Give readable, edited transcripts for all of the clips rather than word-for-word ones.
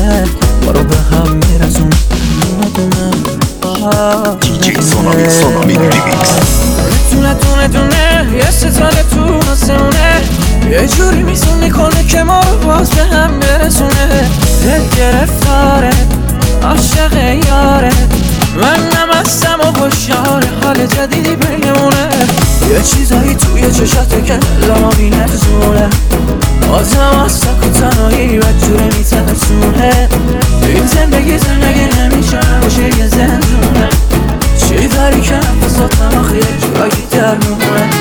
برو به هم میرسون دیجی سونامی ریمیکس. دونه یه ستاره تو آسمونه، یه جوری میزون میکنه که ما رو باز به هم برسونه. دل گرفتاره عاشق یاره، من نمستم و خوشحال حال جدیدی بینمونه. یه چیزایی توی چشاته که لما بی‌نظونه، آدم از سک و تنهایی بدجوره میترسونه. این زندگی نمیشه باشه یه زندونه، چی داری که نفسات نماخی یه جورایی در میمونه.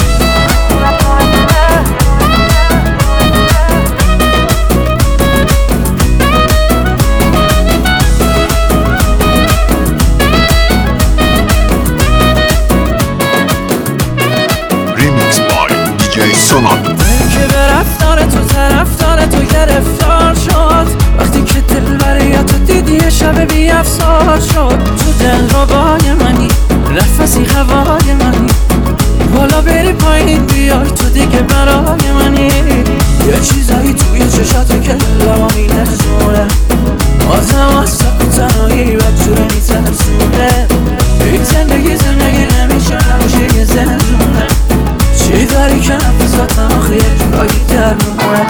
ریمیکس بای دیجی سونامی. که به رفتار تو طرفدار تو گرفتار شد، وقتی که دلبریاتو دیدی یه شب بی افسار شد. تو دلربای منی، نفسی هوای منی، بالا بری پایین بیای تو دیگه برای منی. یه چیزایی توی چشاته که لما می‌نزونه، آدم از سک و تنهایی بدجوره میترسونه. این زندگی نمیشه نباشه یه زندونه، چی داری که نفسات نماخی یه جورایی در میمونه.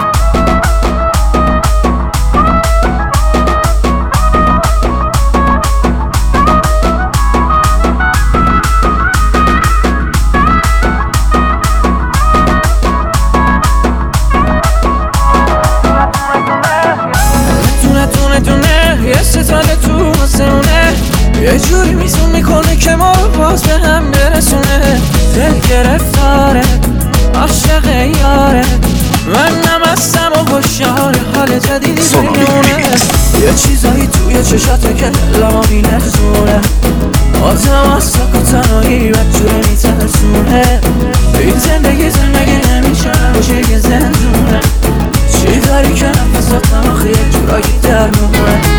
دونه یه ستاره تو آسمونه، یه جوری میزون میکنه که ما رو باز به هم برسونه. دل گرفتاره عاشق یاره، من نمستم و خوشحال حال جدیدی بینمونه. یه چیزایی توی چشاته که لما بی‌نظونه، آدم از سک و تنهایی بدجوره میترسونه. این زندگی نمیشه باشه یه زندونه، چی داری که نفسات نماخی یه جورایی در میمونه.